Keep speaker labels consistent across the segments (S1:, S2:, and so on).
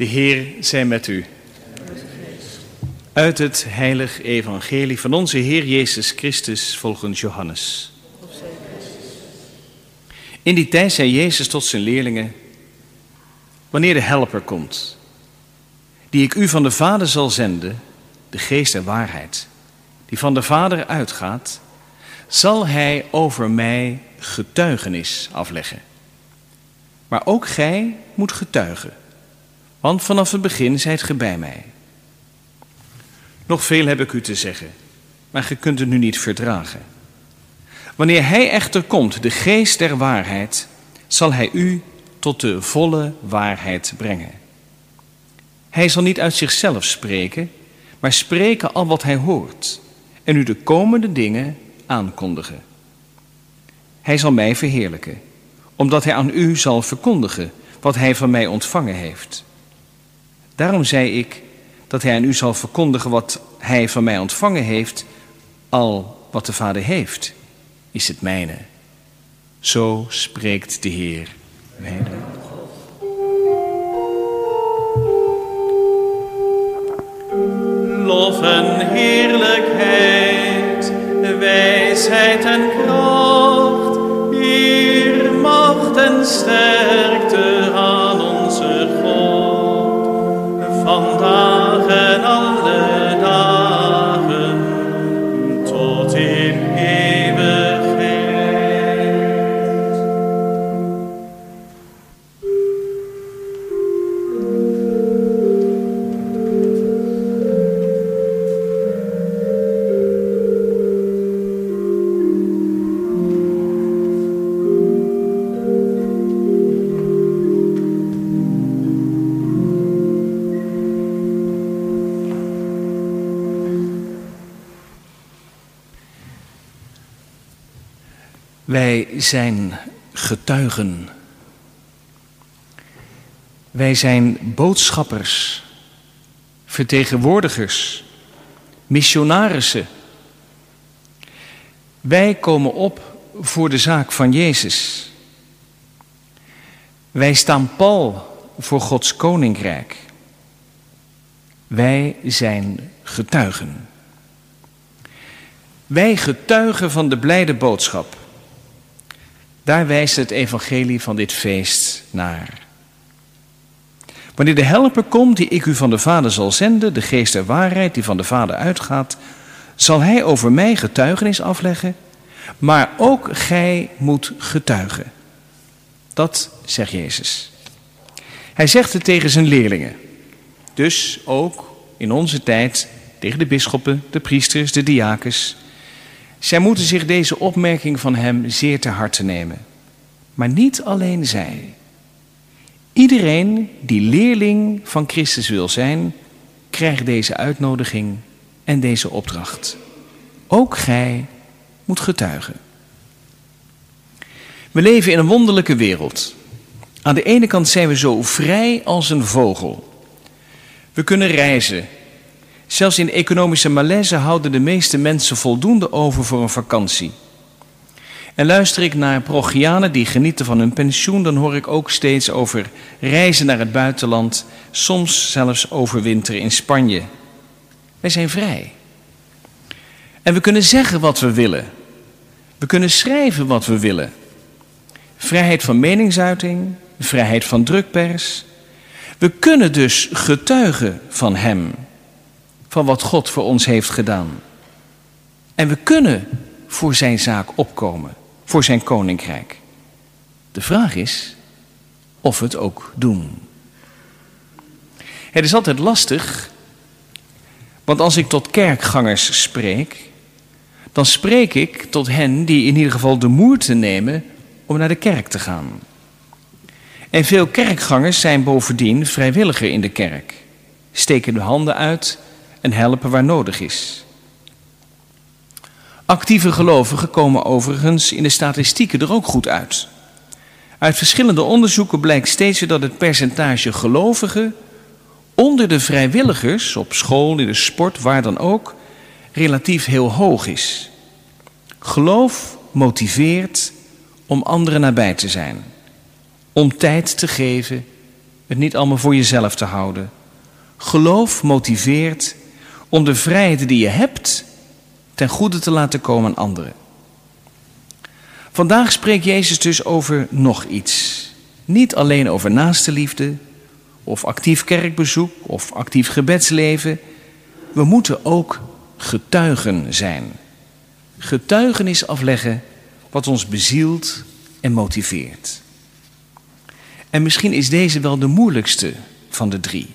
S1: Heer zij met u. Uit het heilig evangelie van onze Heer Jezus Christus volgens Johannes. In die tijd zei Jezus tot zijn leerlingen: wanneer de Helper komt, die ik u van de Vader zal zenden, de Geest der waarheid, die van de Vader uitgaat, zal hij over mij getuigenis afleggen. Maar ook gij moet getuigen, want vanaf het begin zijt ge bij mij. Nog veel heb ik u te zeggen, maar ge kunt het nu niet verdragen. Wanneer hij echter komt, de Geest der waarheid, zal hij u tot de volle waarheid brengen. Hij zal niet uit zichzelf spreken, maar spreken al wat hij hoort en u de komende dingen aankondigen. Hij zal mij verheerlijken, omdat hij aan u zal verkondigen wat hij van mij ontvangen heeft. Daarom zei ik dat hij aan u zal verkondigen wat hij van mij ontvangen heeft. Al wat de Vader heeft, is het mijne. Zo spreekt de Heer. Mijne.
S2: Lof en heerlijkheid, wijsheid en kracht, eer, macht en sterkte aan onze God, vandaag en alle dagen, tot in eeuwigheid.
S1: Wij zijn getuigen. Wij zijn boodschappers, vertegenwoordigers, missionarissen. Wij komen op voor de zaak van Jezus. Wij staan pal voor Gods koninkrijk. Wij zijn getuigen. Wij getuigen van de blijde boodschap. Daar wijst het evangelie van dit feest naar. Wanneer de Helper komt, die ik u van de Vader zal zenden, de Geest der waarheid die van de Vader uitgaat, zal hij over mij getuigenis afleggen, maar ook gij moet getuigen. Dat zegt Jezus. Hij zegt het tegen zijn leerlingen. Dus ook in onze tijd tegen de bisschoppen, de priesters, de diakens. Zij moeten zich deze opmerking van hem zeer ter harte nemen. Maar niet alleen zij. Iedereen die leerling van Christus wil zijn, krijgt deze uitnodiging en deze opdracht. Ook gij moet getuigen. We leven in een wonderlijke wereld. Aan de ene kant zijn we zo vrij als een vogel. We kunnen reizen. Zelfs in economische malaise houden de meeste mensen voldoende over voor een vakantie. En luister ik naar parochianen die genieten van hun pensioen, dan hoor ik ook steeds over reizen naar het buitenland, soms zelfs overwinteren in Spanje. Wij zijn vrij. En we kunnen zeggen wat we willen. We kunnen schrijven wat we willen. Vrijheid van meningsuiting, vrijheid van drukpers. We kunnen dus getuigen van hem, van wat God voor ons heeft gedaan. En we kunnen voor zijn zaak opkomen, voor zijn koninkrijk. De vraag is of we het ook doen. Het is altijd lastig, want als ik tot kerkgangers spreek, dan spreek ik tot hen die in ieder geval de moeite nemen om naar de kerk te gaan. En veel kerkgangers zijn bovendien vrijwilliger in de kerk, steken de handen uit en helpen waar nodig is. Actieve gelovigen komen overigens in de statistieken er ook goed uit. Uit verschillende onderzoeken blijkt steeds weer dat het percentage gelovigen onder de vrijwilligers, op school, in de sport, waar dan ook, relatief heel hoog is. Geloof motiveert om anderen nabij te zijn, om tijd te geven het niet allemaal voor jezelf te houden. Geloof motiveert om de vrijheid die je hebt ten goede te laten komen aan anderen. Vandaag spreekt Jezus dus over nog iets. Niet alleen over naastenliefde of actief kerkbezoek of actief gebedsleven. We moeten ook getuigen zijn. Getuigenis afleggen wat ons bezielt en motiveert. En misschien is deze wel de moeilijkste van de 3.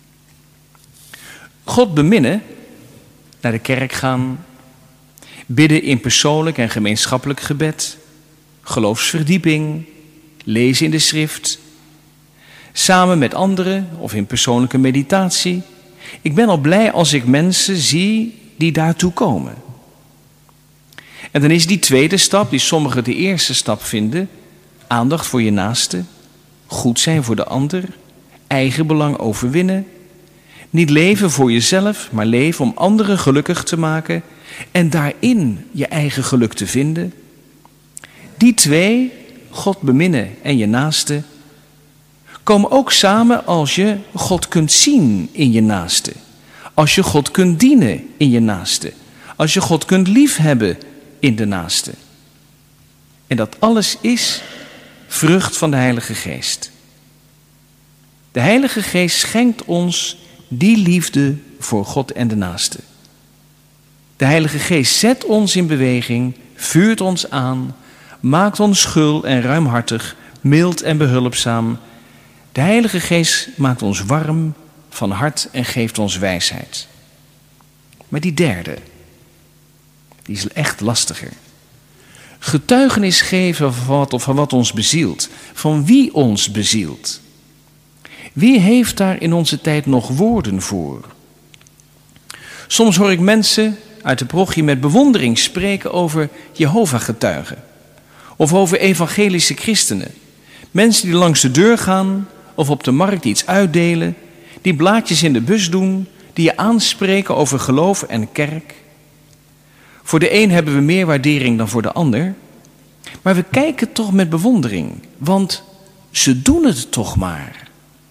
S1: God beminnen, naar de kerk gaan, bidden in persoonlijk en gemeenschappelijk gebed, geloofsverdieping, lezen in de schrift, samen met anderen of in persoonlijke meditatie. Ik ben al blij als ik mensen zie die daartoe komen. En dan is die tweede stap, die sommigen de eerste stap vinden, aandacht voor je naaste, goed zijn voor de ander, eigen belang overwinnen, niet leven voor jezelf, maar leven om anderen gelukkig te maken en daarin je eigen geluk te vinden. Die 2, God beminnen en je naaste, komen ook samen als je God kunt zien in je naaste. Als je God kunt dienen in je naaste. Als je God kunt liefhebben in de naaste. En dat alles is vrucht van de Heilige Geest. De Heilige Geest schenkt ons die liefde voor God en de naaste. De Heilige Geest zet ons in beweging, vuurt ons aan, maakt ons gul en ruimhartig, mild en behulpzaam. De Heilige Geest maakt ons warm van hart en geeft ons wijsheid. Maar die derde, die is echt lastiger. Getuigenis geven van wat ons bezielt, van wie ons bezielt. Wie heeft daar in onze tijd nog woorden voor? Soms hoor ik mensen uit de parochie met bewondering spreken over Jehovah-getuigen. Of over evangelische christenen. Mensen die langs de deur gaan of op de markt iets uitdelen. Die blaadjes in de bus doen. Die je aanspreken over geloof en kerk. Voor de een hebben we meer waardering dan voor de ander. Maar we kijken toch met bewondering. Want ze doen het toch maar.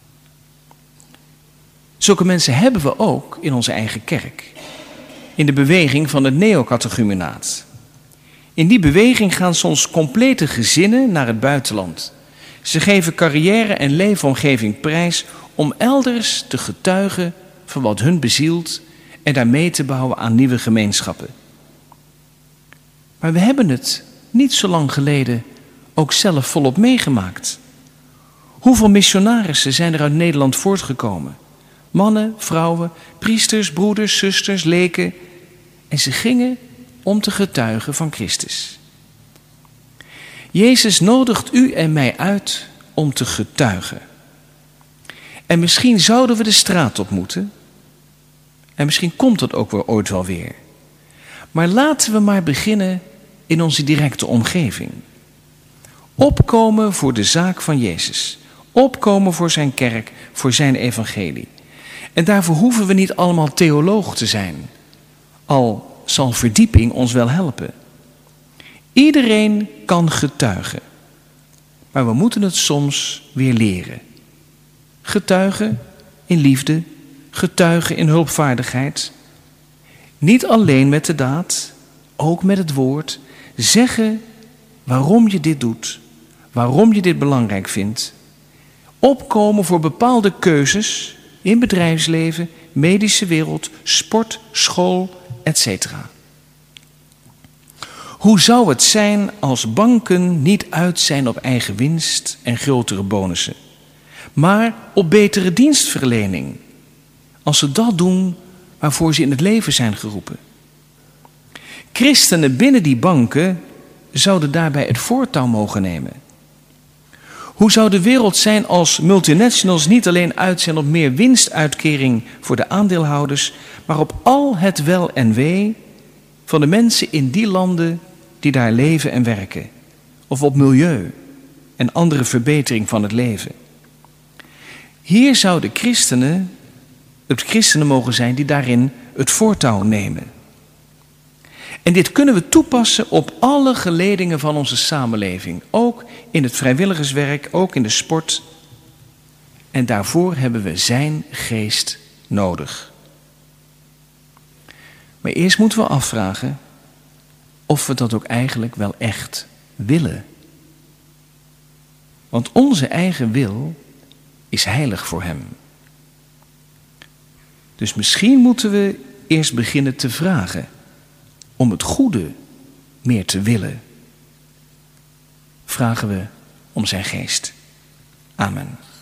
S1: Zulke mensen hebben we ook in onze eigen kerk. In de beweging van het neocatechumenaat. In die beweging gaan soms complete gezinnen naar het buitenland. Ze geven carrière en leefomgeving prijs om elders te getuigen van wat hun bezielt en daar mee te bouwen aan nieuwe gemeenschappen. Maar we hebben het niet zo lang geleden ook zelf volop meegemaakt. Hoeveel missionarissen zijn er uit Nederland voortgekomen? Mannen, vrouwen, priesters, broeders, zusters, leken. En ze gingen om te getuigen van Christus. Jezus nodigt u en mij uit om te getuigen. En misschien zouden we de straat op moeten. En misschien komt dat ook wel ooit wel weer. Maar laten we maar beginnen in onze directe omgeving. Opkomen voor de zaak van Jezus. Opkomen voor zijn kerk, voor zijn evangelie. En daarvoor hoeven we niet allemaal theoloog te zijn. Al zal verdieping ons wel helpen. Iedereen kan getuigen. Maar we moeten het soms weer leren. Getuigen in liefde. Getuigen in hulpvaardigheid. Niet alleen met de daad, ook met het woord. Zeggen waarom je dit doet. Waarom je dit belangrijk vindt. Opkomen voor bepaalde keuzes in bedrijfsleven, medische wereld, sport, school, etc. Hoe zou het zijn als banken niet uit zijn op eigen winst en grotere bonussen, maar op betere dienstverlening, als ze dat doen waarvoor ze in het leven zijn geroepen? Christenen binnen die banken zouden daarbij het voortouw mogen nemen. Hoe zou de wereld zijn als multinationals niet alleen uit zijn op meer winstuitkering voor de aandeelhouders, maar op al het wel en wee van de mensen in die landen die daar leven en werken. Of op milieu en andere verbetering van het leven. Hier zouden het christenen mogen zijn die daarin het voortouw nemen. En dit kunnen we toepassen op alle geledingen van onze samenleving. Ook in het vrijwilligerswerk, ook in de sport. En daarvoor hebben we zijn geest nodig. Maar eerst moeten we afvragen of we dat ook eigenlijk wel echt willen. Want onze eigen wil is heilig voor hem. Dus misschien moeten we eerst beginnen te vragen om het goede meer te willen. Vragen we om zijn geest. Amen.